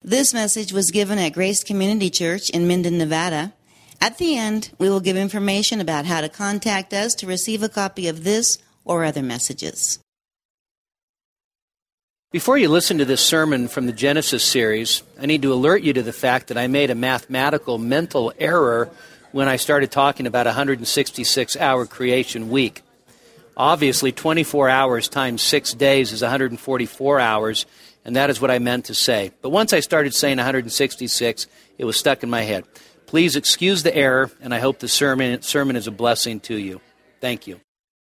This message was given at Grace Community Church in Minden, Nevada. At the end, we will give information about how to contact us to receive a copy of this or other messages. Before you listen to this sermon from the Genesis series, I need to alert you to the fact that I made a mathematical mental error when I started talking about a 166-hour creation week. Obviously, 24 hours times 6 days is 144 hours, and that is what I meant to say. But once I started saying 166, it was stuck in my head. Please excuse the error, and I hope the sermon is a blessing to you. Thank you.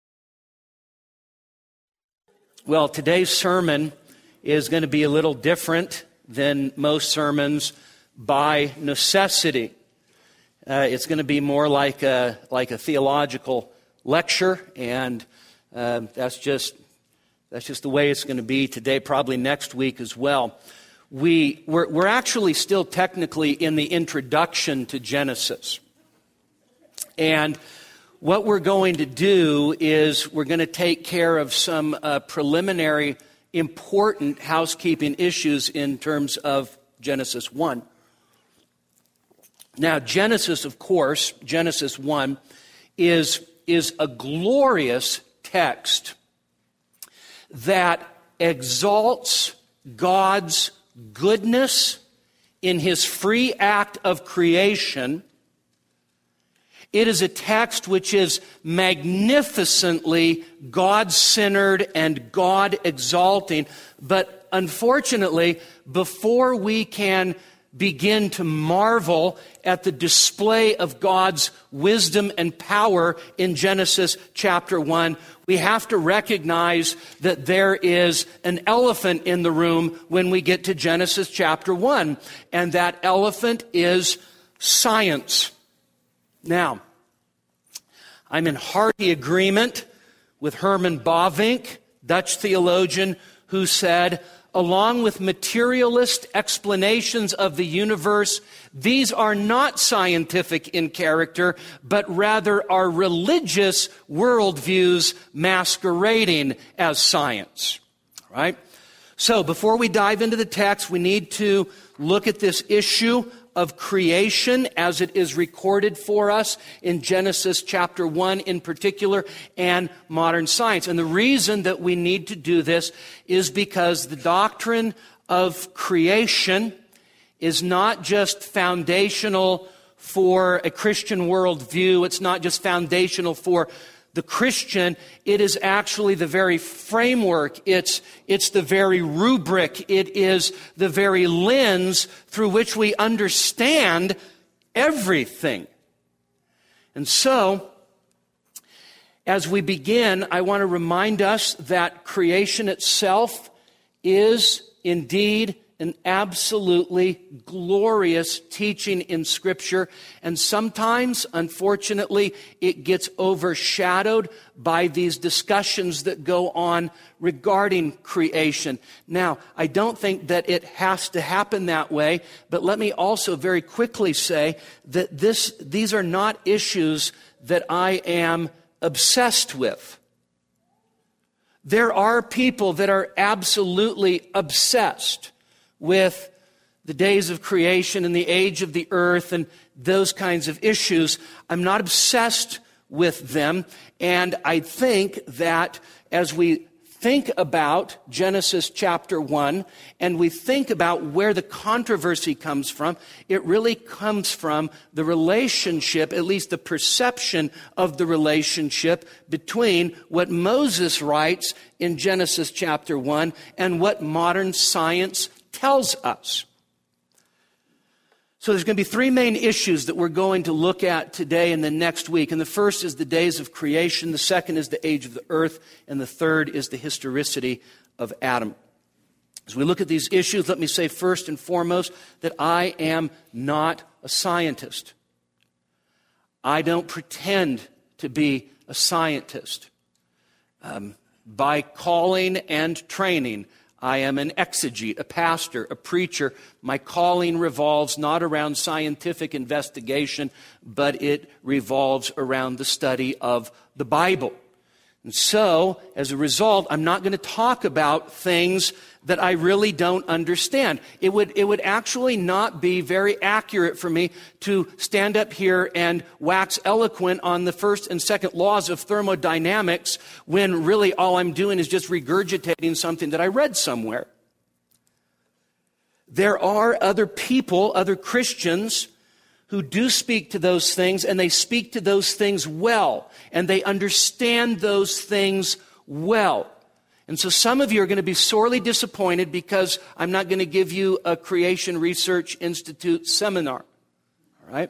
Well, today's sermon is going to be a little different than most sermons by necessity. It's going to be more like a theological lecture, and that's just the way it's going to be today, probably next week as well. We're actually still technically in the introduction to Genesis. And what we're going to do is we're going to take care of some preliminary important housekeeping issues in terms of Genesis 1. Now, Genesis, of course, Genesis 1 is a glorious text that exalts God's goodness in His free act of creation. It is a text which is magnificently God-centered and God-exalting. But unfortunately, before we can begin to marvel at the display of God's wisdom and power in Genesis chapter 1, we have to recognize that there is an elephant in the room when we get to Genesis chapter 1, and that elephant is science. Now, I'm in hearty agreement with Herman Bavinck, Dutch theologian, who said, along with materialist explanations of the universe, these are not scientific in character, but rather are religious worldviews masquerading as science. Right? So before we dive into the text, we need to look at this issue of creation as it is recorded for us in Genesis chapter 1 in particular, and modern science. And the reason that we need to do this is because the doctrine of creation is not just foundational for a Christian worldview. It's not just foundational for the Christian. It is actually the very framework. It's the very rubric. It is the very lens through which we understand everything. And so, as we begin, I want to remind us that creation itself is indeed an absolutely glorious teaching in Scripture, and sometimes, unfortunately, it gets overshadowed by these discussions that go on regarding creation. Now, I don't think that it has to happen that way, but let me also very quickly say that these are not issues that I am obsessed with. There are people that are absolutely obsessed with the days of creation and the age of the earth and those kinds of issues. I'm not obsessed with them, and I think that as we think about Genesis chapter 1 and we think about where the controversy comes from, it really comes from the relationship, at least the perception of the relationship between what Moses writes in Genesis chapter 1 and what modern science tells us. So there's going to be three main issues that we're going to look at today and the next week. And the first is the days of creation. The second is the age of the earth. And the third is the historicity of Adam. As we look at these issues, let me say first and foremost that I am not a scientist. I don't pretend to be a scientist. By calling and training, I am an exegete, a pastor, a preacher. My calling revolves not around scientific investigation, but it revolves around the study of the Bible. And so, as a result, I'm not going to talk about things that I really don't understand. It would actually not be very accurate for me to stand up here and wax eloquent on the first and second laws of thermodynamics when really all I'm doing is just regurgitating something that I read somewhere. There are other people, other Christians, who do speak to those things, and they speak to those things well, and they understand those things well. And so some of you are going to be sorely disappointed because I'm not going to give you a Creation Research Institute seminar. All right?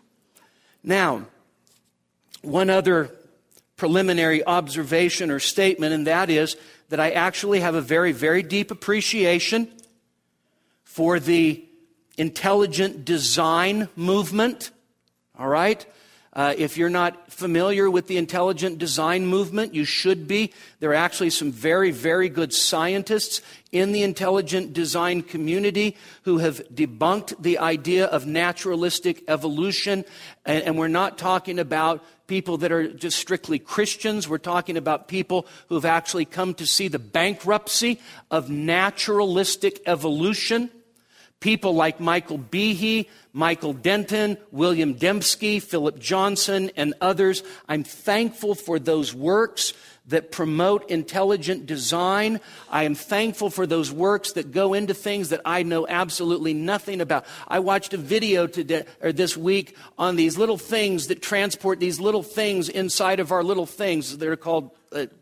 Now, one other preliminary observation or statement, and that is that I actually have a very, very deep appreciation for the intelligent design movement. All right? If you're not familiar with the intelligent design movement, you should be. There are actually some very, very good scientists in the intelligent design community who have debunked the idea of naturalistic evolution. And we're not talking about people that are just strictly Christians. We're talking about people who have actually come to see the bankruptcy of naturalistic evolution. People like Michael Behe, Michael Denton, William Dembski, Philip Johnson, and others. I'm thankful for those works that promote intelligent design. I am thankful for those works that go into things that I know absolutely nothing about. I watched a video this week on these little things that transport these little things inside of our little things. They're called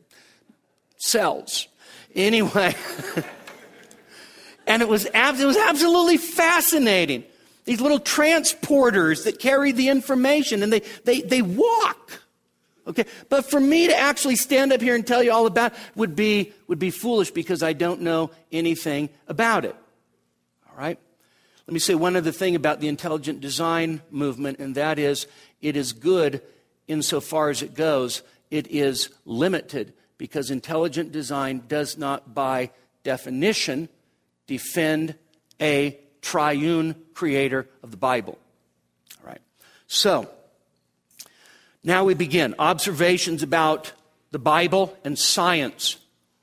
cells. Anyway... And it was absolutely fascinating. These little transporters that carry the information, and they walk. Okay, but for me to actually stand up here and tell you all about it would be foolish because I don't know anything about it. All right? Let me say one other thing about the intelligent design movement, and that is it is good insofar as it goes. It is limited because intelligent design does not, by definition, defend a triune creator of the Bible. All right. So, now we begin. Observations about the Bible and science.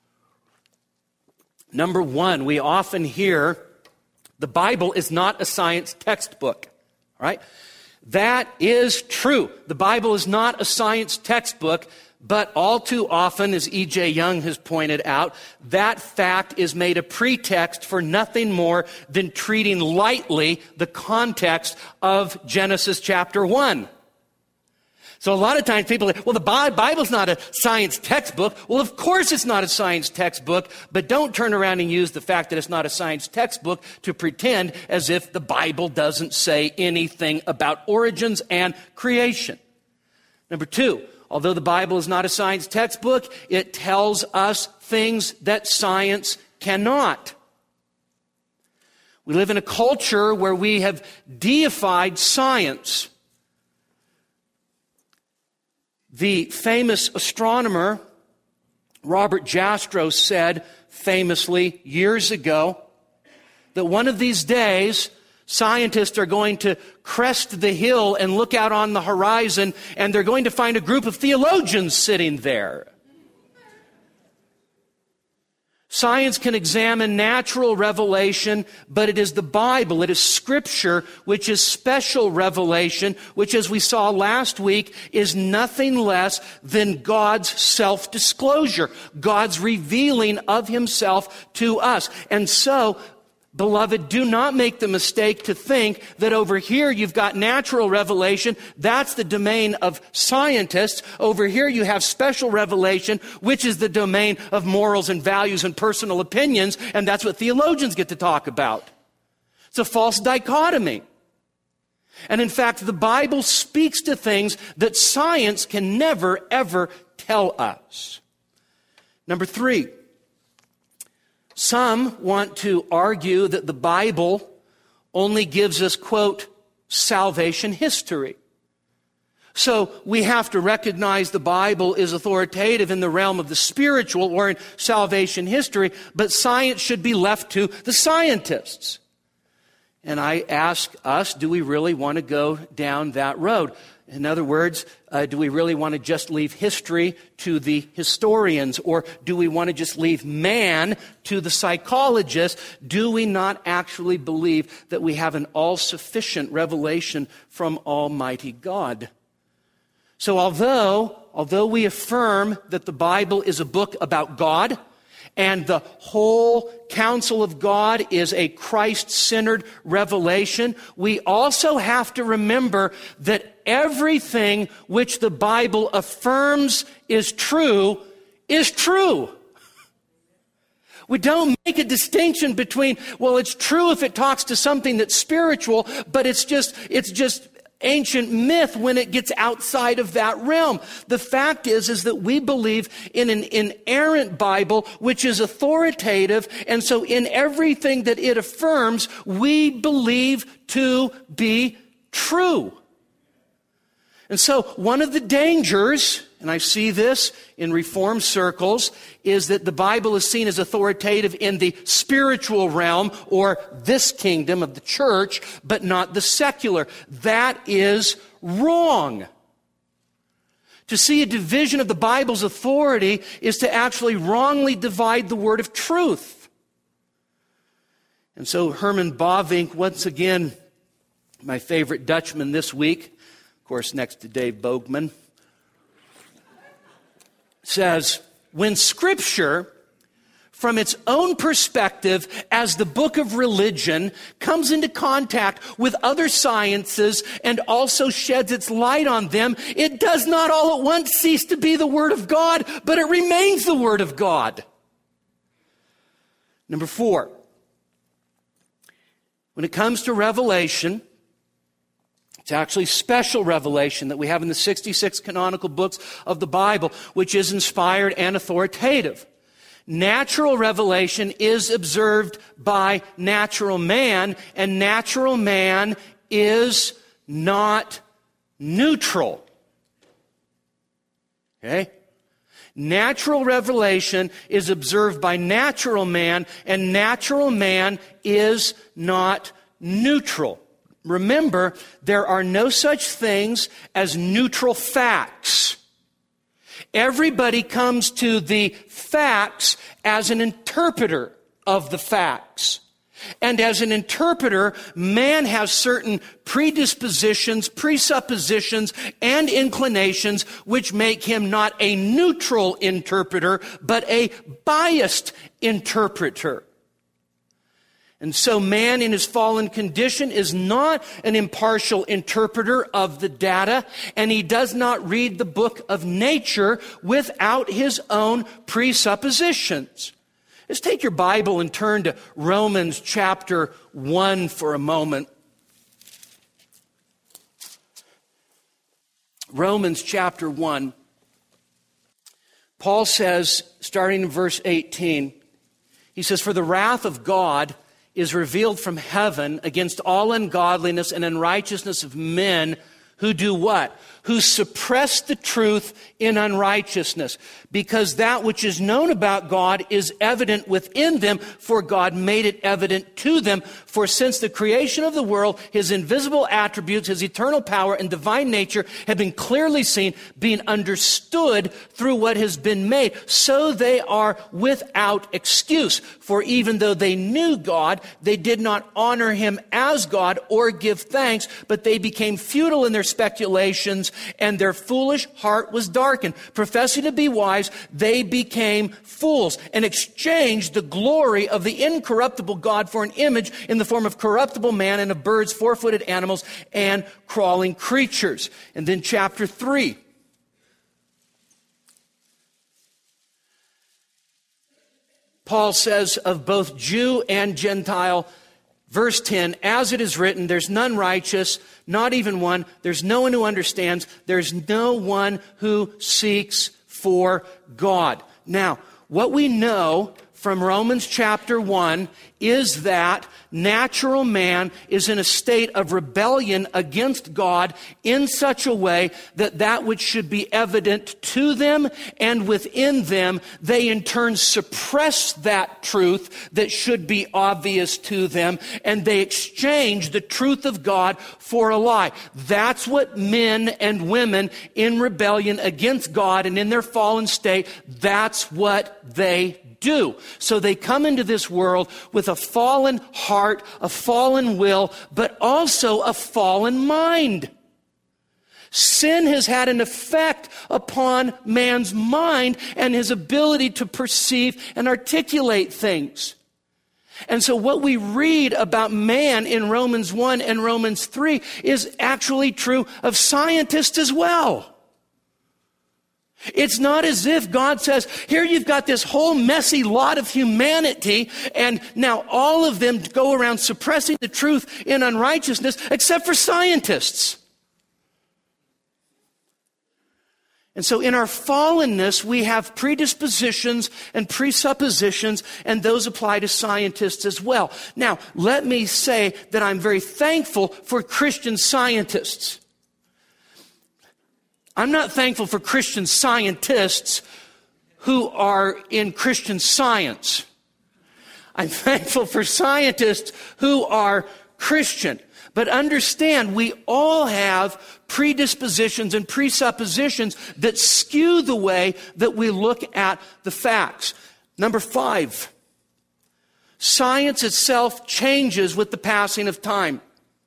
Number one, we often hear the Bible is not a science textbook. All right. That is true. The Bible is not a science textbook. But all too often, as E.J. Young has pointed out, that fact is made a pretext for nothing more than treating lightly the context of Genesis chapter 1. So a lot of times people say, well, the Bible's not a science textbook. Well, of course it's not a science textbook, but don't turn around and use the fact that it's not a science textbook to pretend as if the Bible doesn't say anything about origins and creation. Number two, although the Bible is not a science textbook, it tells us things that science cannot. We live in a culture where we have deified science. The famous astronomer Robert Jastrow said famously years ago that one of these days scientists are going to crest the hill and look out on the horizon, and they're going to find a group of theologians sitting there. Science can examine natural revelation, but it is the Bible, it is Scripture, which is special revelation, which, as we saw last week, is nothing less than God's self-disclosure, God's revealing of Himself to us. And so, beloved, do not make the mistake to think that over here you've got natural revelation. That's the domain of scientists. Over here you have special revelation, which is the domain of morals and values and personal opinions, and that's what theologians get to talk about. It's a false dichotomy. And in fact, the Bible speaks to things that science can never, ever tell us. Number three, some want to argue that the Bible only gives us, quote, salvation history. So we have to recognize the Bible is authoritative in the realm of the spiritual or in salvation history, but science should be left to the scientists. And I ask us, do we really want to go down that road? In other words, do we really want to just leave history to the historians? Or do we want to just leave man to the psychologists? Do we not actually believe that we have an all-sufficient revelation from Almighty God? So although we affirm that the Bible is a book about God, and the whole counsel of God is a Christ-centered revelation, we also have to remember that everything which the Bible affirms is true is true. We don't make a distinction between, well, it's true if it talks to something that's spiritual, but it's just ancient myth when it gets outside of that realm. The fact is that we believe in an inerrant Bible which is authoritative, and so in everything that it affirms, we believe to be true. And so one of the dangers, and I see this in Reformed circles, is that the Bible is seen as authoritative in the spiritual realm or this kingdom of the church, but not the secular. That is wrong. To see a division of the Bible's authority is to actually wrongly divide the word of truth. And so Herman Bavinck, once again, my favorite Dutchman this week, of course, next to Dave Boegman, says, when Scripture, from its own perspective as the book of religion, comes into contact with other sciences and also sheds its light on them, it does not all at once cease to be the Word of God, but it remains the Word of God. Number 4, when it comes to revelation, it's actually special revelation that we have in the 66 canonical books of the Bible, which is inspired and authoritative. Natural revelation is observed by natural man, and natural man is not neutral. Okay? Natural revelation is observed by natural man, and natural man is not neutral. Remember, there are no such things as neutral facts. Everybody comes to the facts as an interpreter of the facts. And as an interpreter, man has certain predispositions, presuppositions, and inclinations which make him not a neutral interpreter, but a biased interpreter. And so man in his fallen condition is not an impartial interpreter of the data, and he does not read the book of nature without his own presuppositions. Let's take your Bible and turn to Romans chapter 1 for a moment. Romans chapter 1. Paul says, starting in verse 18, he says, "For the wrath of God is revealed from heaven against all ungodliness and unrighteousness of men who do what? Who suppress the truth in unrighteousness, because that which is known about God is evident within them, for God made it evident to them. For since the creation of the world, his invisible attributes, his eternal power and divine nature have been clearly seen, being understood through what has been made, so they are without excuse. For even though they knew God, they did not honor him as God or give thanks, but they became futile in their speculations, and their foolish heart was darkened. Professing to be wise, they became fools and exchanged the glory of the incorruptible God for an image in the form of corruptible man and of birds, four-footed animals, and crawling creatures." And then chapter 3. Paul says of both Jew and Gentile, verse 10, "As it is written, there's none righteous, not even one. There's no one who understands. There's no one who seeks for God." Now, what we know from Romans chapter 1 is that natural man is in a state of rebellion against God in such a way that that which should be evident to them and within them, they in turn suppress that truth that should be obvious to them, and they exchange the truth of God for a lie. That's what men and women in rebellion against God and in their fallen state, that's what they do. So they come into this world with a fallen heart, a fallen will, but also a fallen mind. Sin has had an effect upon man's mind and his ability to perceive and articulate things. And so what we read about man in Romans 1 and Romans 3 is actually true of scientists as well. It's not as if God says, here you've got this whole messy lot of humanity, and now all of them go around suppressing the truth in unrighteousness, except for scientists. And so in our fallenness, we have predispositions and presuppositions, and those apply to scientists as well. Now, let me say that I'm very thankful for Christian scientists. I'm not thankful for Christian scientists who are in Christian Science. I'm thankful for scientists who are Christian. But understand, we all have predispositions and presuppositions that skew the way that we look at the facts. Number 5, science itself changes with the passing of time.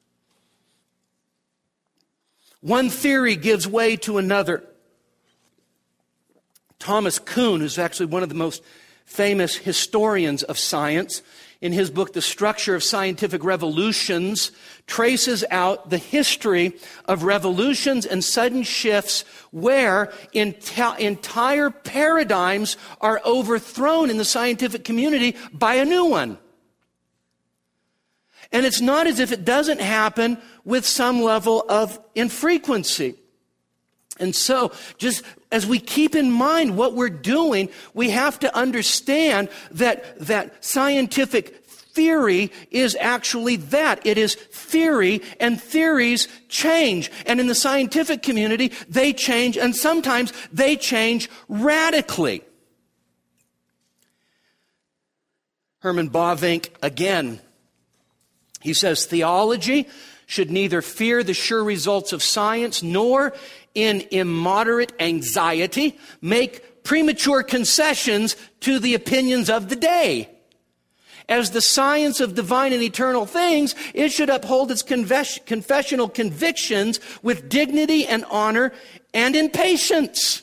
One theory gives way to another. Thomas Kuhn, who's actually one of the most famous historians of science, in his book, The Structure of Scientific Revolutions, traces out the history of revolutions and sudden shifts where entire paradigms are overthrown in the scientific community by a new one. And it's not as if it doesn't happen with some level of infrequency. And so, just as we keep in mind what we're doing, we have to understand that scientific theory is actually that. It is theory, and theories change. And in the scientific community, they change, and sometimes they change radically. Herman Bavinck, again, he says, theology should neither fear the sure results of science nor in immoderate anxiety make premature concessions to the opinions of the day. As the science of divine and eternal things, it should uphold its confessional convictions with dignity and honor and in patience.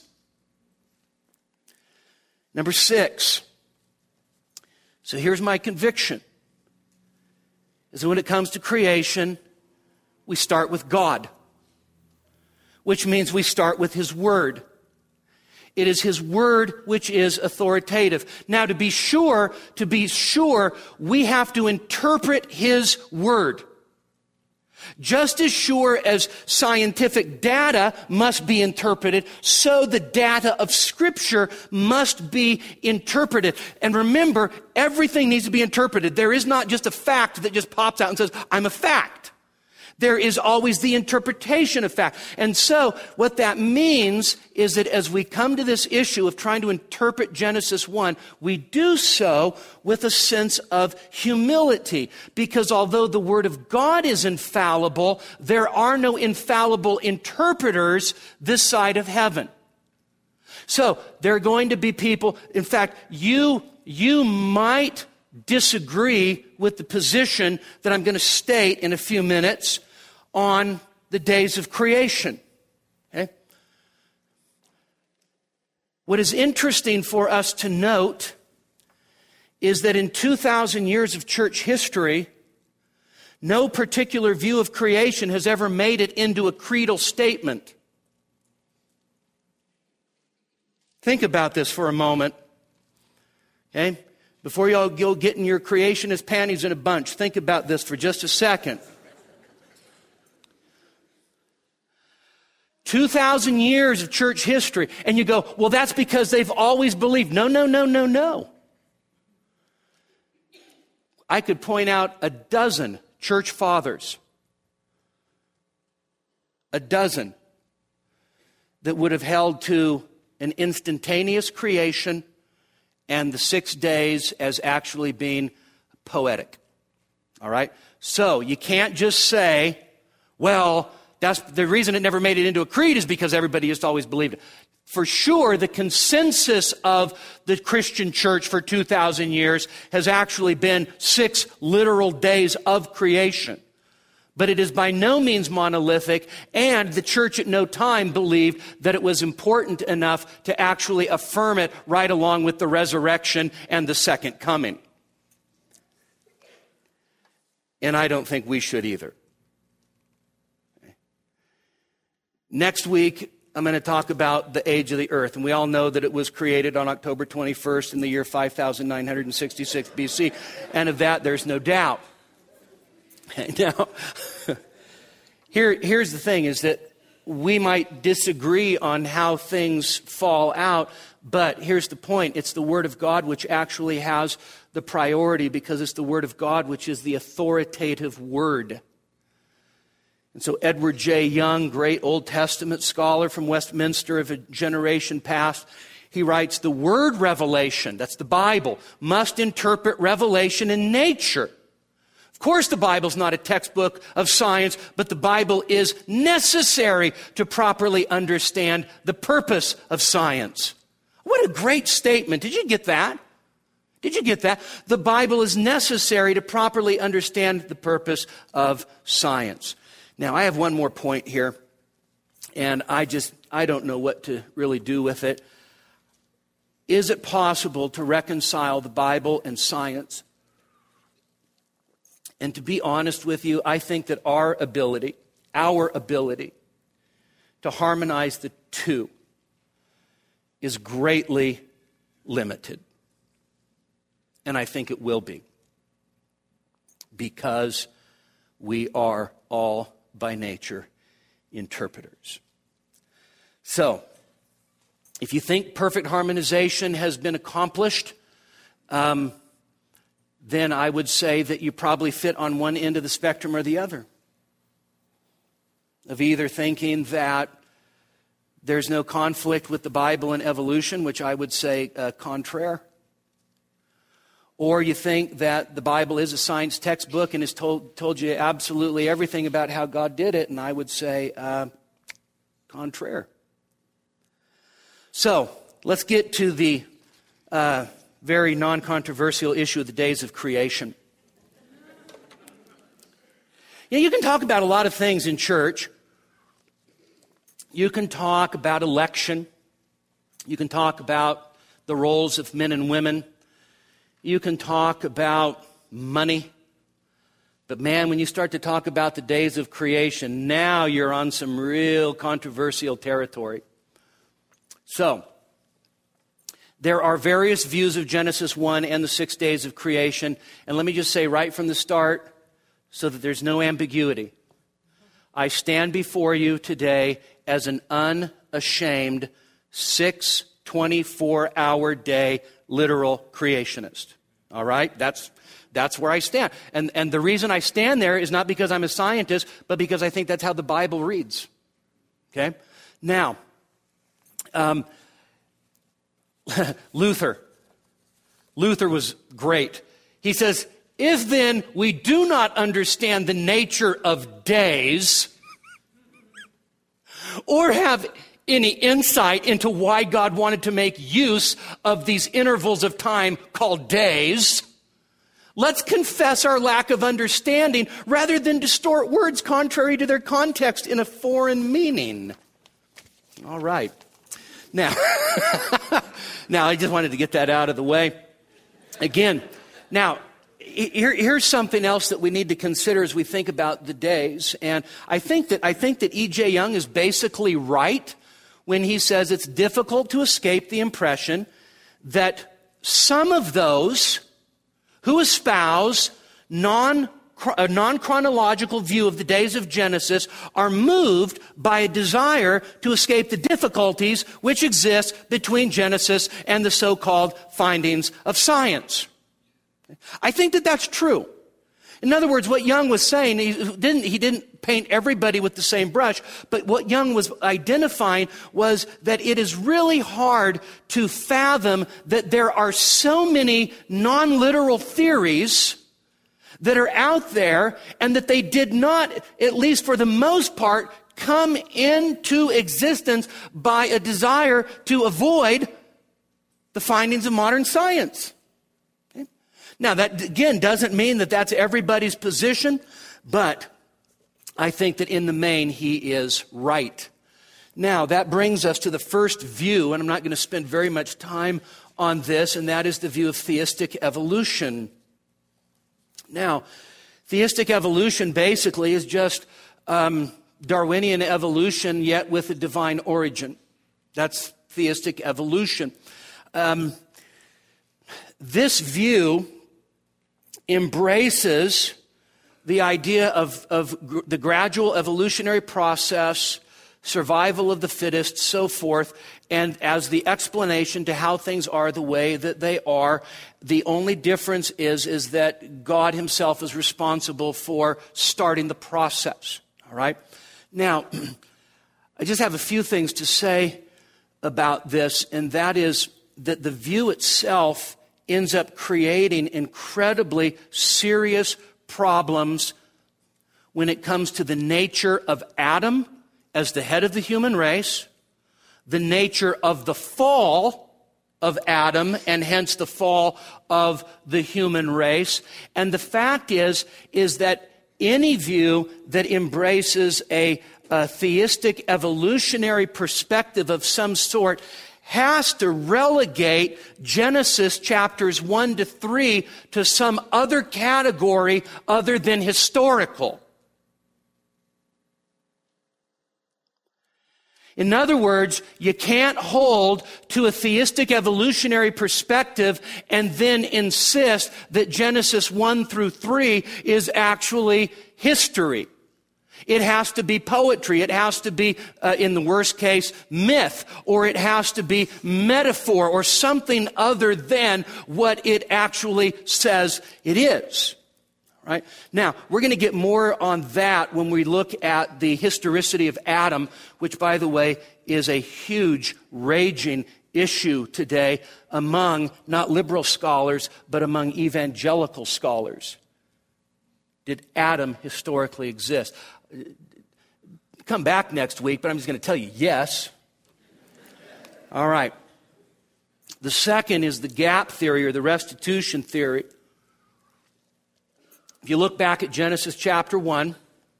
Number 6. So here's my conviction. Is that when it comes to creation, we start with God, which means we start with His Word. It is His Word which is authoritative. Now, to be sure, we have to interpret His Word. Just as sure as scientific data must be interpreted, so the data of Scripture must be interpreted. And remember, everything needs to be interpreted. There is not just a fact that just pops out and says, I'm a fact. There is always the interpretation of fact. And so what that means is that as we come to this issue of trying to interpret Genesis 1, we do so with a sense of humility. Because although the Word of God is infallible, there are no infallible interpreters this side of heaven. So there are going to be people, in fact, you might disagree with the position that I'm going to state in a few minutes on the days of creation. Okay? What is interesting for us to note is that in 2,000 years of church history, no particular view of creation has ever made it into a creedal statement. Think about this for a moment. Okay? Before y'all go getting your creationist panties in a bunch, think about this for just a second. 2,000 years of church history, and you go, well, that's because they've always believed. No. I could point out a dozen church fathers, a dozen, that would have held to an instantaneous creation and the 6 days as actually being poetic. All right? So you can't just say, well, that's the reason it never made it into a creed is because everybody just always believed it. For sure, the consensus of the Christian church for 2,000 years has actually been 6 literal days of creation. But it is by no means monolithic, and the church at no time believed that it was important enough to actually affirm it right along with the resurrection and the second coming. And I don't think we should either. Next week, I'm going to talk about the age of the earth. And we all know that it was created on October 21st in the year 5966 BC. And of that, there's no doubt. Now, here's the thing, is that we might disagree on how things fall out, but here's the point. It's the Word of God which actually has the priority, because it's the Word of God which is the authoritative Word. And so Edward J. Young, great Old Testament scholar from Westminster of a generation past, he writes, the word revelation, that's the Bible, must interpret revelation in nature. Of course, the Bible's not a textbook of science, but the Bible is necessary to properly understand the purpose of science. What a great statement. Did you get that? Did you get that? The Bible is necessary to properly understand the purpose of science. Now, I have one more point here, and I don't know what to really do with it. Is it possible to reconcile the Bible and science? And to be honest with you, I think that our ability to harmonize the two is greatly limited. And I think it will be, because we are all by nature interpreters. So, if you think perfect harmonization has been accomplished, then I would say that you probably fit on one end of the spectrum or the other. Of either thinking that there's no conflict with the Bible and evolution, which I would say contraire. Or you think that the Bible is a science textbook and has told you absolutely everything about how God did it, and I would say contraire. So, let's get to the very non-controversial issue of the days of creation. You can talk about a lot of things in church. You can talk about election. You can talk about the roles of men and women. You can talk about money. But man, when you start to talk about the days of creation, now you're on some real controversial territory. So, there are various views of Genesis 1 and the 6 days of creation. And let me just say right from the start, so that there's no ambiguity, I stand before you today as an unashamed 24-hour day literal creationist. All right? That's where I stand. And the reason I stand there is not because I'm a scientist, but because I think that's how the Bible reads. Okay? Now, Luther was great. He says, if then we do not understand the nature of days, or have any insight into why God wanted to make use of these intervals of time called days, let's confess our lack of understanding rather than distort words contrary to their context in a foreign meaning. All right. Now, I just wanted to get that out of the way. Again, now, here's something else that we need to consider as we think about the days. And I think that E.J. Young is basically right when he says it's difficult to escape the impression that some of those who espouse a non-chronological view of the days of Genesis are moved by a desire to escape the difficulties which exist between Genesis and the so-called findings of science. I think that that's true. In other words, what Young was saying, he didn't paint everybody with the same brush, but what Young was identifying was that it is really hard to fathom that there are so many non-literal theories that are out there, and that they did not, at least for the most part, come into existence by a desire to avoid the findings of modern science. Okay? Now, that again doesn't mean that that's everybody's position, but I think that in the main he is right. Now, that brings us to the first view, and I'm not going to spend very much time on this, and that is the view of theistic evolution. Now, theistic evolution basically is just Darwinian evolution, yet with a divine origin. That's theistic evolution. This view embraces the idea of the gradual evolutionary process, survival of the fittest, so forth, and as the explanation to how things are the way that they are. The only difference is that God himself is responsible for starting the process. All right? Now, I just have a few things to say about this, and that is that the view itself ends up creating incredibly serious problems when it comes to the nature of Adam as the head of the human race, the nature of the fall of Adam, and hence the fall of the human race. And the fact is that any view that embraces a theistic evolutionary perspective of some sort has to relegate Genesis chapters 1 to 3 to some other category other than historical. In other words, you can't hold to a theistic evolutionary perspective and then insist that Genesis 1 through 3 is actually history. It has to be poetry. It has to be, in the worst case, myth, or it has to be metaphor or something other than what it actually says it is. Right? Now, we're going to get more on that when we look at the historicity of Adam, which, by the way, is a huge, raging issue today among not liberal scholars, but among evangelical scholars. Did Adam historically exist? Come back next week, but I'm just going to tell you, yes. All right. The second is the gap theory or the restitution theory. If you look back at Genesis chapter 1,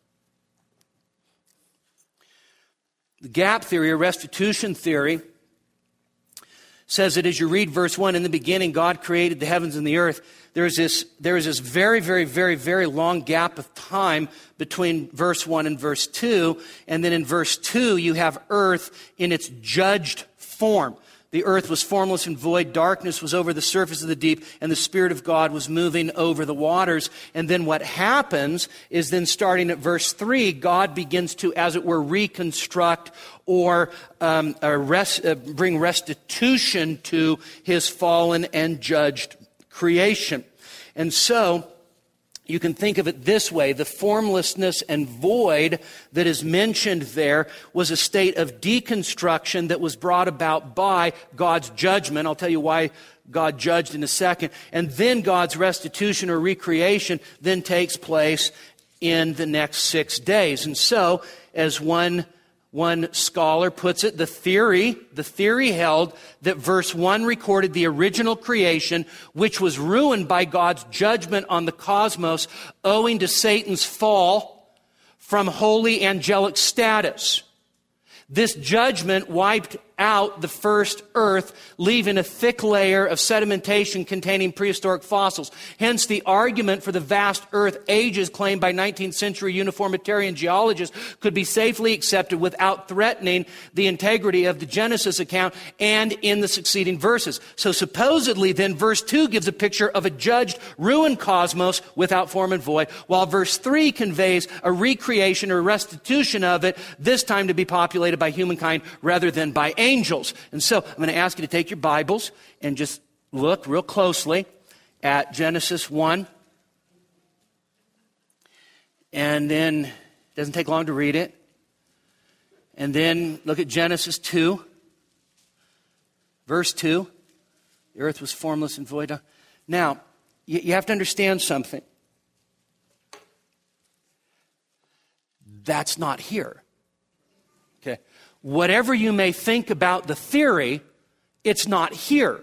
the gap theory or restitution theory says that as you read verse 1, in the beginning God created the heavens and the earth. There is this very, very, very, very long gap of time between verse 1 and verse 2. And then in verse 2, you have earth in its judged form. The earth was formless and void. Darkness was over the surface of the deep, and the Spirit of God was moving over the waters. And then what happens is then starting at verse 3, God begins to, as it were, reconstruct or bring restitution to his fallen and judged creation. And so you can think of it this way. The formlessness and void that is mentioned there was a state of deconstruction that was brought about by God's judgment. I'll tell you why God judged in a second. And then God's restitution or recreation then takes place in the next 6 days. And so, as one scholar puts it, the theory held that verse 1 recorded the original creation, which was ruined by God's judgment on the cosmos owing to Satan's fall from holy angelic status. This judgment wiped out the first earth, leaving a thick layer of sedimentation containing prehistoric fossils. Hence, the argument for the vast earth ages claimed by 19th century uniformitarian geologists could be safely accepted without threatening the integrity of the Genesis account and in the succeeding verses. So supposedly then verse 2 gives a picture of a judged, ruined cosmos without form and void, while verse 3 conveys a recreation or restitution of it, this time to be populated by humankind rather than by angels. And so I'm going to ask you to take your Bibles and just look real closely at Genesis 1. And then, it doesn't take long to read it. And then look at Genesis 2, verse 2. The earth was formless and void. Now, you have to understand something. That's not here. Okay. Whatever you may think about the theory, it's not here.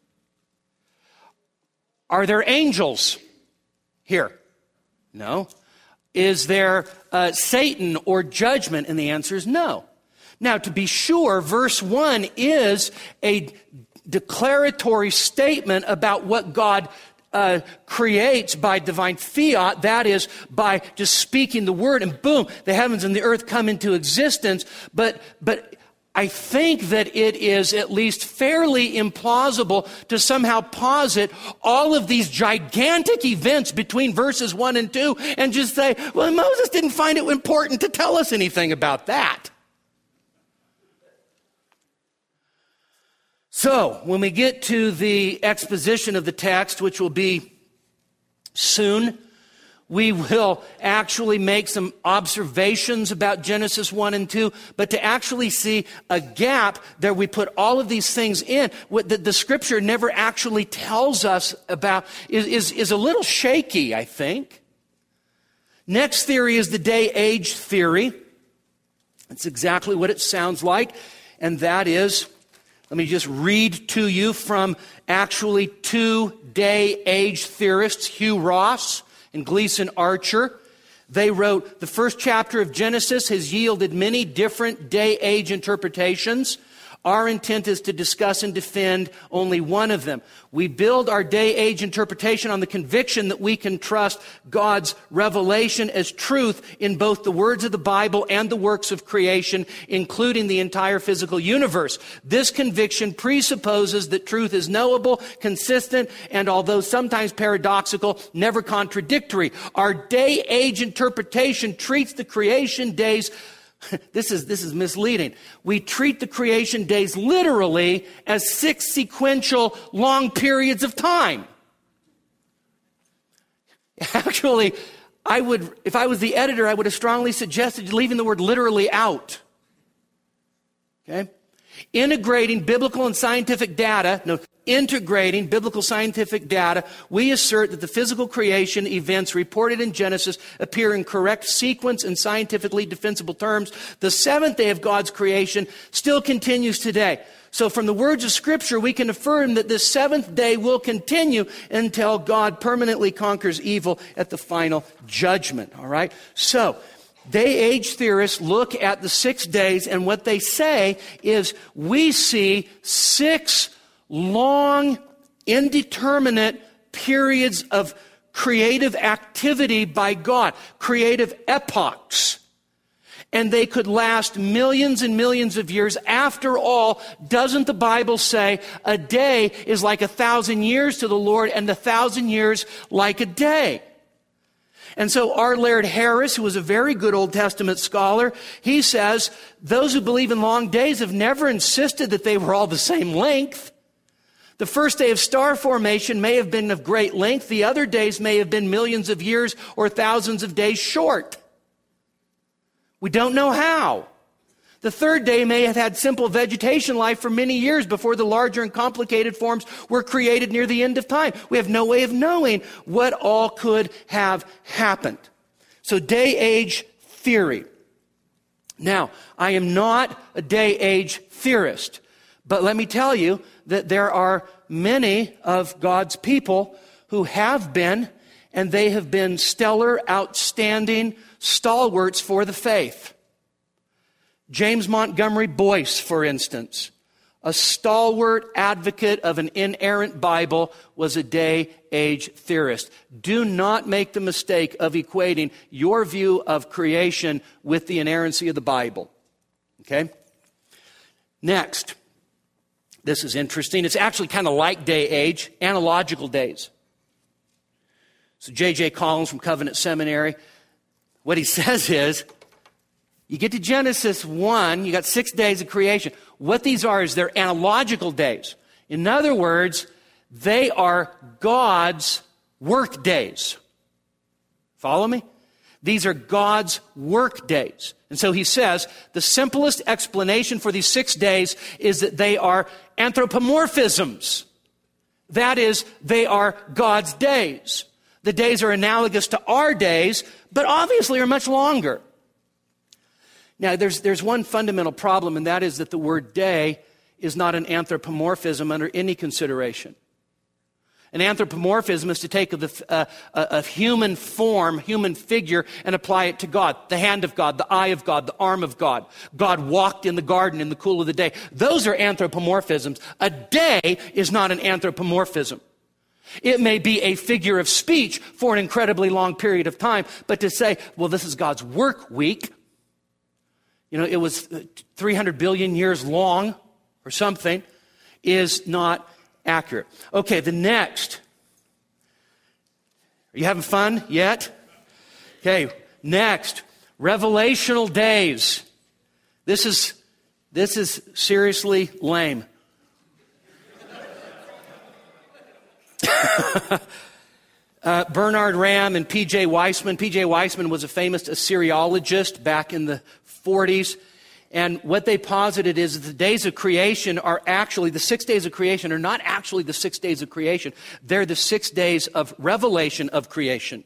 Are there angels here? No. Is there Satan or judgment? And the answer is no. Now, to be sure, verse 1 is a declaratory statement about what God creates by divine fiat. That is, by just speaking the word, and boom, the heavens and the earth come into existence. But I think that it is at least fairly implausible to somehow posit all of these gigantic events between verses 1 and 2 and just say, well, Moses didn't find it important to tell us anything about that. So, when we get to the exposition of the text, which will be soon, we will actually make some observations about Genesis 1 and 2, but to actually see a gap that we put all of these things in, what the Scripture never actually tells us about, is a little shaky, I think. Next theory is the day-age theory. That's exactly what it sounds like, and that is, let me just read to you from actually two day-age theorists, Hugh Ross and Gleason Archer. They wrote, the first chapter of Genesis has yielded many different day-age interpretations. Our intent is to discuss and defend only one of them. We build our day-age interpretation on the conviction that we can trust God's revelation as truth in both the words of the Bible and the works of creation, including the entire physical universe. This conviction presupposes that truth is knowable, consistent, and although sometimes paradoxical, never contradictory. Our day-age interpretation treats the creation days This is misleading. We treat the creation days literally as 6 sequential long periods of time. Actually, if I was the editor, I would have strongly suggested leaving the word literally out. Okay? Integrating biblical scientific data, we assert that the physical creation events reported in Genesis appear in correct sequence and scientifically defensible terms. The seventh day of God's creation still continues today. So from the words of Scripture, we can affirm that this seventh day will continue until God permanently conquers evil at the final judgment. All right? So, day-age theorists look at the 6 days, and what they say is we see 6 long, indeterminate periods of creative activity by God, creative epochs. And they could last millions and millions of years. After all, doesn't the Bible say a day is like 1,000 years to the Lord and 1,000 years like a day? And so R. Laird Harris, who was a very good Old Testament scholar, he says, those who believe in long days have never insisted that they were all the same length. The first day of star formation may have been of great length. The other days may have been millions of years or thousands of days short. We don't know how. The third day may have had simple vegetation life for many years before the larger and complicated forms were created near the end of time. We have no way of knowing what all could have happened. So day-age theory. Now, I am not a day-age theorist, but let me tell you that there are many of God's people who have been, and they have been stellar, outstanding stalwarts for the faith. James Montgomery Boyce, for instance, a stalwart advocate of an inerrant Bible, was a day-age theorist. Do not make the mistake of equating your view of creation with the inerrancy of the Bible. Okay? Next, this is interesting. It's actually kind of like day-age, analogical days. So J.J. Collins from Covenant Seminary, what he says is, you get to Genesis 1, you got 6 days of creation. What these are is they're analogical days. In other words, They are God's work days. Follow me? These are God's work days. And so he says the simplest explanation for these 6 days is that they are anthropomorphisms. That is, they are God's days. The days are analogous to our days, but obviously are much longer. Now, there's one fundamental problem, and that is that the word day is not an anthropomorphism under any consideration. An anthropomorphism is to take a human form, human figure, and apply it to God. The hand of God, the eye of God, the arm of God. God walked in the garden in the cool of the day. Those are anthropomorphisms. A day is not an anthropomorphism. It may be a figure of speech for an incredibly long period of time, but to say, well, this is God's work week, it was 300 billion years long or something, is not accurate. Okay, the next. Are you having fun yet? Okay, next. Revelational days. This is seriously lame. Bernard Ram and P.J. Weissman. P.J. Weissman was a famous Assyriologist back in the 40s. And what they posited is that the days of creation are actually, the 6 days of creation are not actually the 6 days of creation. They're the 6 days of revelation of creation.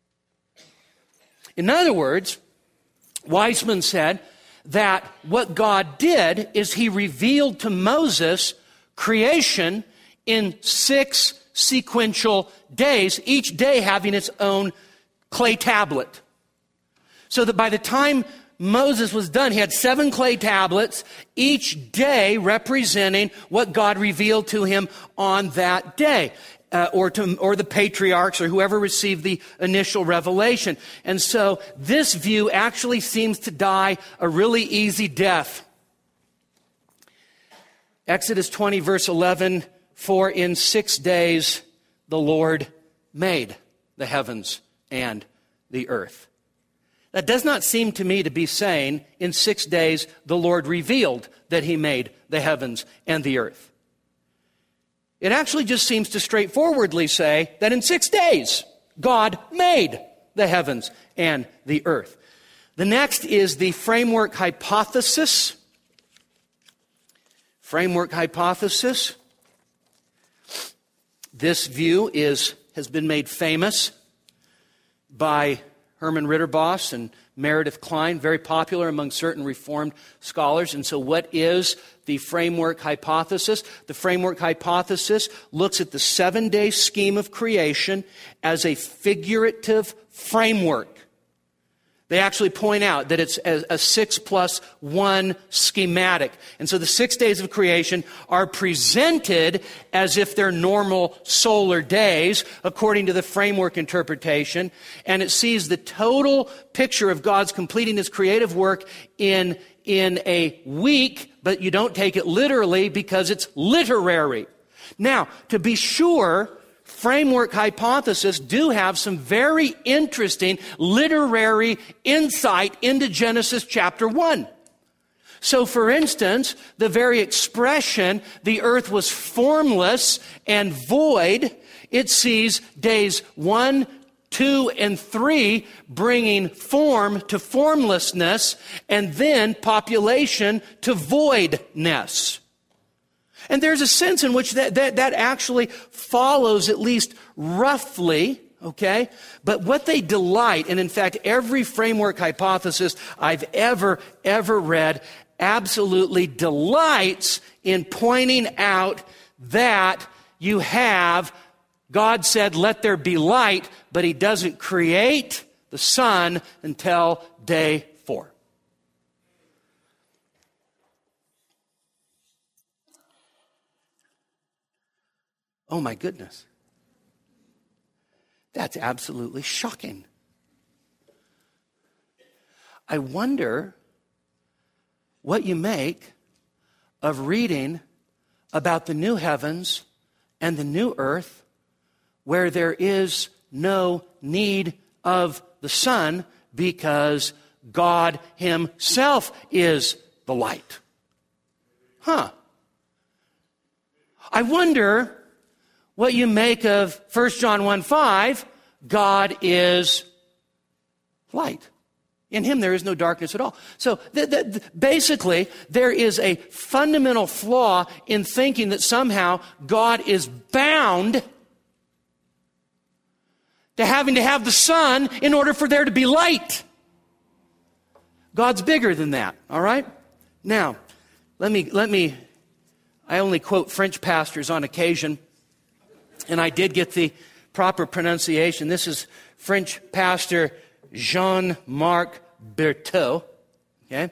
In other words, Weissman said that what God did is he revealed to Moses creation in 6 sequential days, each day having its own clay tablet. So that by the time Moses was done, he had 7 clay tablets, each day representing what God revealed to him on that day, or the patriarchs or whoever received the initial revelation. And so this view actually seems to die a really easy death. Exodus 20 verse 11, for in 6 days the Lord made the heavens and the earth. That does not seem to me to be saying in 6 days the Lord revealed that he made the heavens and the earth. It actually just seems to straightforwardly say that in 6 days God made the heavens and the earth. The next is the framework hypothesis. Framework hypothesis. This view has been made famous by Herman Ritterboss and Meredith Kline, very popular among certain Reformed scholars. And so what is the framework hypothesis? The framework hypothesis looks at the 7-day scheme of creation as a figurative framework. They actually point out that it's a 6+1 schematic. And so the 6 days of creation are presented as if they're normal solar days, according to the framework interpretation. And it sees the total picture of God's completing his creative work in a week, but you don't take it literally because it's literary. Now, to be sure, framework hypothesis do have some very interesting literary insight into Genesis chapter 1. So, for instance, the very expression, the earth was formless and void, it sees days 1, 2, and 3 bringing form to formlessness, and then population to voidness. And there's a sense in which that actually follows, at least roughly, okay? But what they delight, and in fact, every framework hypothesis I've ever read absolutely delights in pointing out that you have, God said, let there be light, but he doesn't create the sun until day 4. Oh my goodness. That's absolutely shocking. I wonder what you make of reading about the new heavens and the new earth where there is no need of the sun because God himself is the light. I wonder what you make of 1 John 1:5, God is light. In him there is no darkness at all. So basically, there is a fundamental flaw in thinking that somehow God is bound to having to have the sun in order for there to be light. God's bigger than that, all right? Now, let me I only quote French pastors on occasion, and I did get the proper pronunciation. This is French pastor Jean-Marc Berthaud. Okay?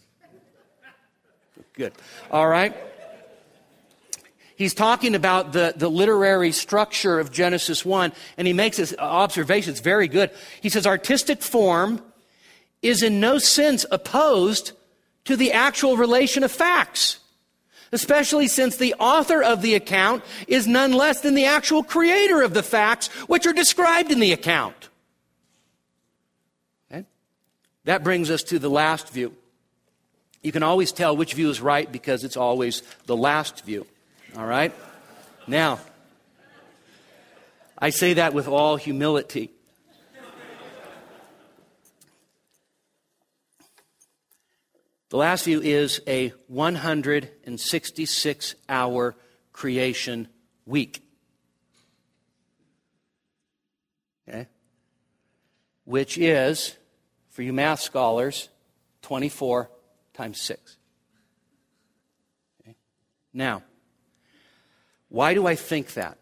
Good. All right. He's talking about the literary structure of Genesis 1, and he makes this observation. It's very good. He says, artistic form is in no sense opposed to the actual relation of facts, especially since the author of the account is none less than the actual creator of the facts which are described in the account. Okay? That brings us to the last view. You can always tell which view is right because it's always the last view. All right? Now, I say that with all humility. The last view is a 166-hour creation week. Okay? Which is, for you math scholars, 24 times 6. Okay? Now, why do I think that?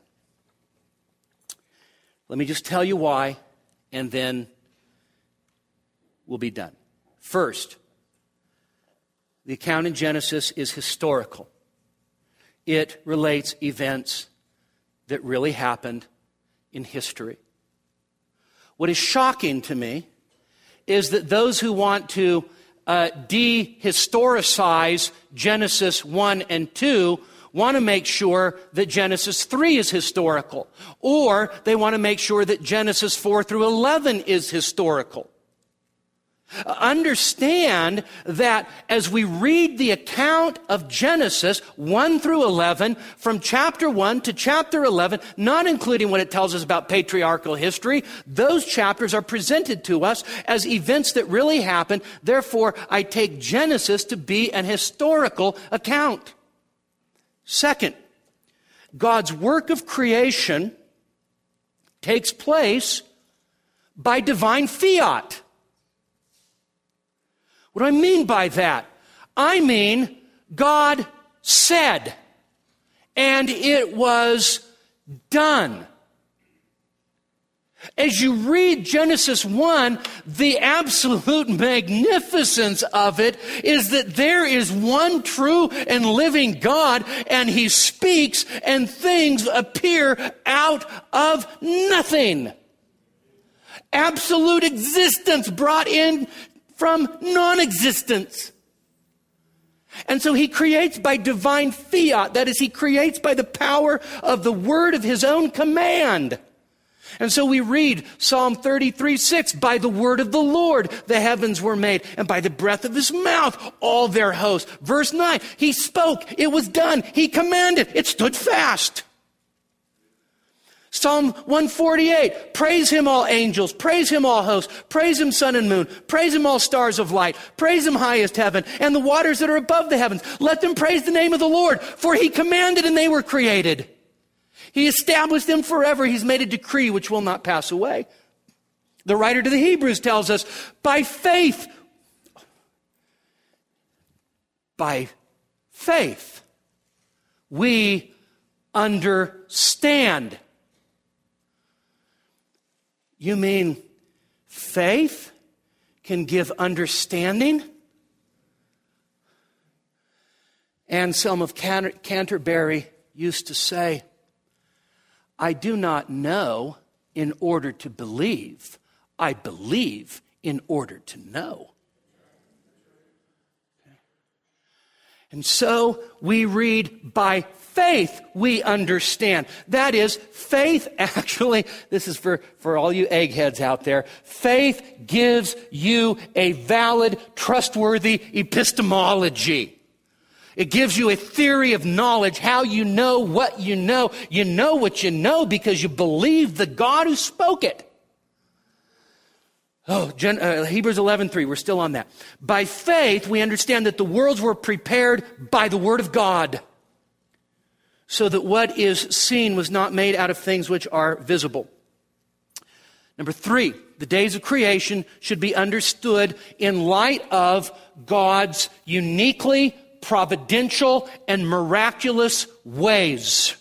Let me just tell you why, and then we'll be done. First, the account in Genesis is historical. It relates events that really happened in history. What is shocking to me is that those who want to dehistoricize Genesis 1 and 2 want to make sure that Genesis 3 is historical, or they want to make sure that Genesis 4 through 11 is historical. Understand that as we read the account of Genesis 1 through 11, from chapter 1 to chapter 11, not including what it tells us about patriarchal history, those chapters are presented to us as events that really happened. Therefore, I take Genesis to be an historical account. Second, God's work of creation takes place by divine fiat. What do I mean by that? I mean, God said, and it was done. As you read Genesis 1, the absolute magnificence of it is that there is one true and living God, and He speaks, and things appear out of nothing. Absolute existence brought in from non-existence. And so He creates by divine fiat. That is, He creates by the power of the word of His own command. And so we read Psalm 33:6, by the word of the Lord the heavens were made, and by the breath of His mouth all their hosts. Verse 9, He spoke, it was done. He commanded, it stood fast. Psalm 148, praise Him all angels, praise Him all hosts, praise Him sun and moon, praise Him all stars of light, praise Him highest heaven, and the waters that are above the heavens. Let them praise the name of the Lord, for He commanded and they were created. He established them forever. He's made a decree which will not pass away. The writer to the Hebrews tells us, by faith, we understand. You mean faith can give understanding? Anselm of Canterbury used to say, I do not know in order to believe. I believe in order to know. And so we read, by faith we understand. That is, faith actually, this is for all you eggheads out there, faith gives you a valid, trustworthy epistemology. It gives you a theory of knowledge, how you know what you know. You know what you know because you believe the God who spoke it. Hebrews 11:3, we're still on that. By faith, we understand that the worlds were prepared by the word of God, so that what is seen was not made out of things which are visible. Number 3, the days of creation should be understood in light of God's uniquely providential and miraculous ways.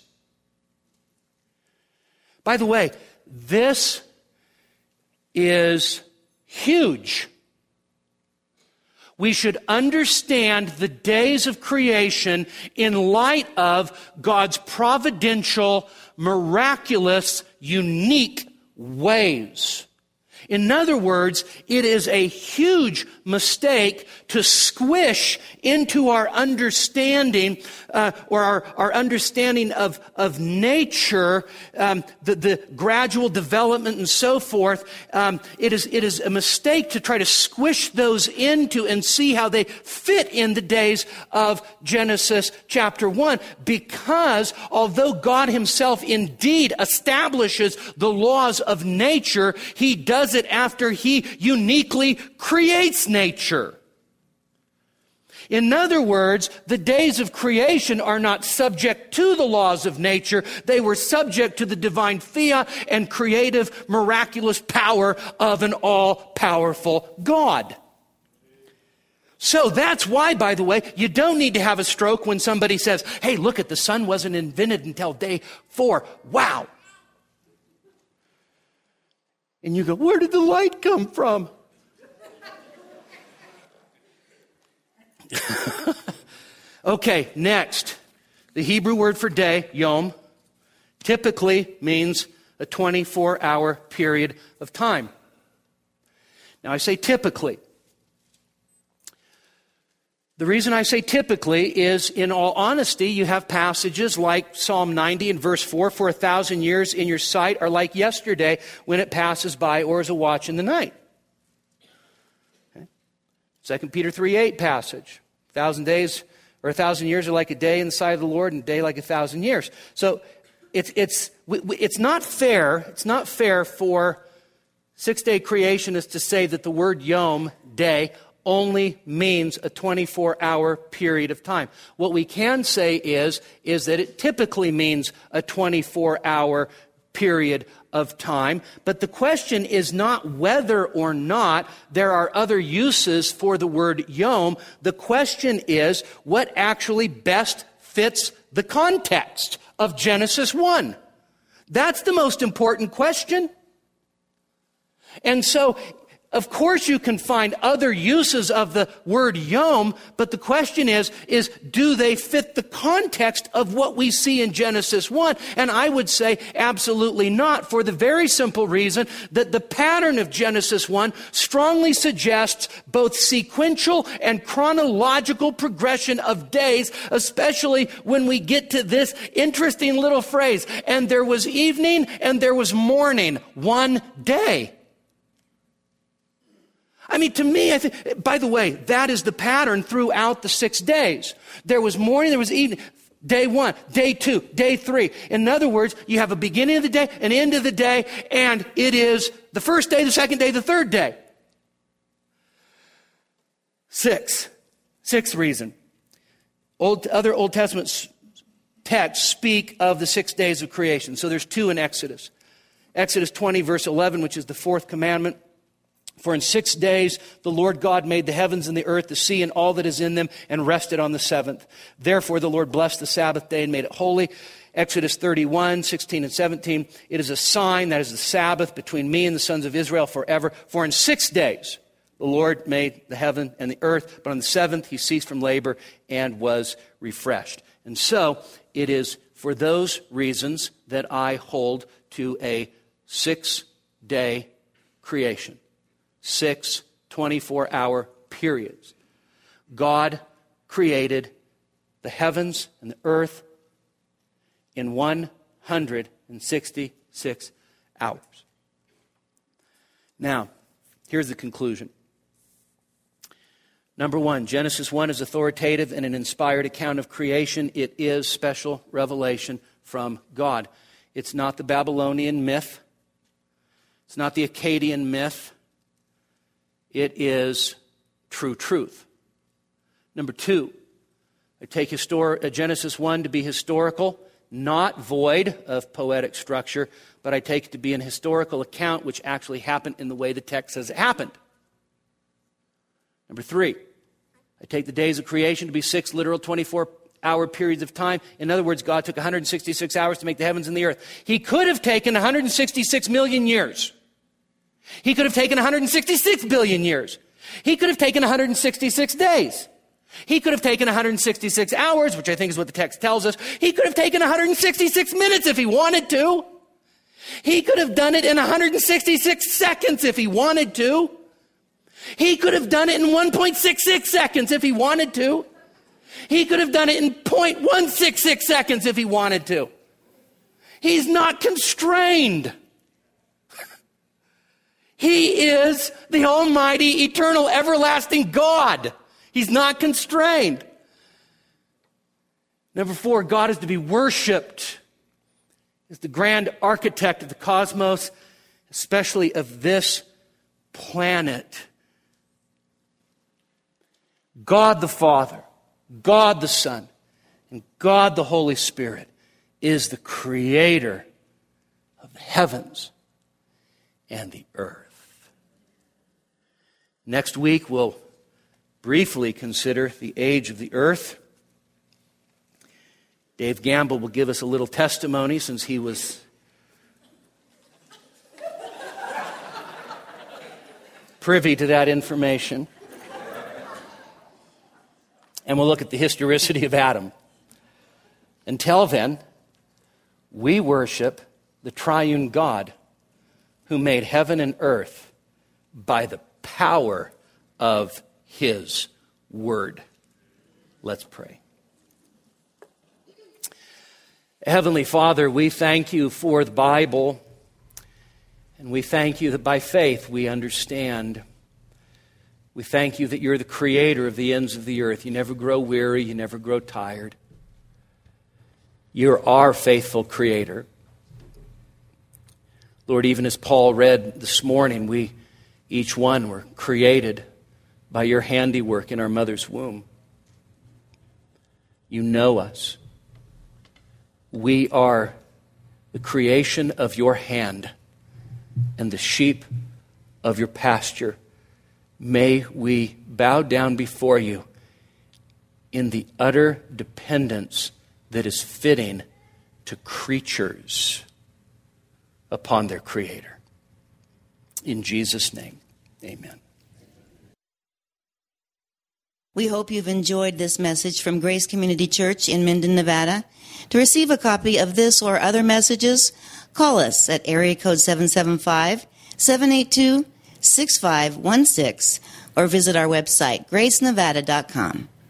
By the way, this is huge. We should understand the days of creation in light of God's providential, miraculous, unique ways. In other words, it is a huge mistake to squish into our understanding or our understanding of nature, the gradual development and so forth. It is a mistake to try to squish those into and see how they fit in the days of Genesis chapter 1. Because although God himself indeed establishes the laws of nature, he does it after he uniquely creates nature. In other words, the days of creation are not subject to the laws of nature. They were subject to the divine fiat and creative, miraculous power of an all-powerful God. So that's why, by the way, you don't need to have a stroke when somebody says, hey, look the sun wasn't invented until day 4. Wow. And you go, where did the light come from? Okay, next. The Hebrew word for day, yom, typically means a 24-hour period of time. Now, I say typically. The reason I say typically is, in all honesty, you have passages like Psalm 90 and verse 4, for 1,000 years in your sight are like yesterday when it passes by, or as a watch in the night. Okay. 2 Peter 3:8 passage. 1,000 days or 1,000 years are like a day in the sight of the Lord, and a day like 1,000 years. So it's not fair. It's not fair for six-day creationists to say that the word yom, day, only means a 24-hour period of time. What we can say is that it typically means a 24-hour period of time. But the question is not whether or not there are other uses for the word yom. The question is what actually best fits the context of Genesis 1. That's the most important question. And so, of course you can find other uses of the word yom, but the question is do they fit the context of what we see in Genesis 1? And I would say absolutely not, for the very simple reason that the pattern of Genesis 1 strongly suggests both sequential and chronological progression of days, especially when we get to this interesting little phrase, and there was evening and there was morning, one day. I mean, to me, by the way, that is the pattern throughout the 6 days. There was morning, there was evening, day 1, day 2, day 3. In other words, you have a beginning of the day, an end of the day, and it is the first day, the second day, the third day. Sixth reason. Other Old Testament texts speak of the 6 days of creation. So there's 2 in Exodus. Exodus 20, verse 11, which is the 4th commandment. For in 6 days the Lord God made the heavens and the earth, the sea, and all that is in them, and rested on the 7th. Therefore the Lord blessed the Sabbath day and made it holy. Exodus 31, 16 and 17. It is a sign, that is the Sabbath, between me and the sons of Israel forever. For in 6 days the Lord made the heaven and the earth, but on the 7th he ceased from labor and was refreshed. And so it is for those reasons that I hold to a 6-day creation. 6 24-hour periods. God created the heavens and the earth in 166 hours. Now, here's the conclusion. Number one, Genesis 1 is authoritative and an inspired account of creation. It is special revelation from God. It's not the Babylonian myth. It's not the Akkadian myth. It is true truth. Number two, I take Genesis 1 to be historical, not void of poetic structure, but I take it to be an historical account which actually happened in the way the text says it happened. Number three, I take the days of creation to be 6 literal 24-hour periods of time. In other words, God took 166 hours to make the heavens and the earth. He could have taken 166 million years. He could have taken 166 billion years. He could have taken 166 days. He could have taken 166 hours, which I think is what the text tells us. He could have taken 166 minutes if he wanted to. He could have done it in 166 seconds if he wanted to. He could have done it in 1.66 seconds if he wanted to. He could have done it in 0.166 seconds if he wanted to. He's not constrained. He is the almighty, eternal, everlasting God. He's not constrained. Number four, God is to be worshiped as the grand architect of the cosmos, especially of this planet. God the Father, God the Son, and God the Holy Spirit is the creator of the heavens and the earth. Next week, we'll briefly consider the age of the earth. Dave Gamble will give us a little testimony since he was privy to that information. And we'll look at the historicity of Adam. Until then, we worship the triune God who made heaven and earth by the power of His Word. Let's pray. Heavenly Father, we thank you for the Bible, and we thank you that by faith we understand. We thank you that you're the creator of the ends of the earth. You never grow weary, you never grow tired. You're our faithful creator. Lord, even as Paul read this morning, we each one were created by your handiwork in our mother's womb. You know us. We are the creation of your hand and the sheep of your pasture. May we bow down before you in the utter dependence that is fitting to creatures upon their Creator. In Jesus' name, amen. We hope you've enjoyed this message from Grace Community Church in Minden, Nevada. To receive a copy of this or other messages, call us at area code 775-782-6516 or visit our website, gracenevada.com.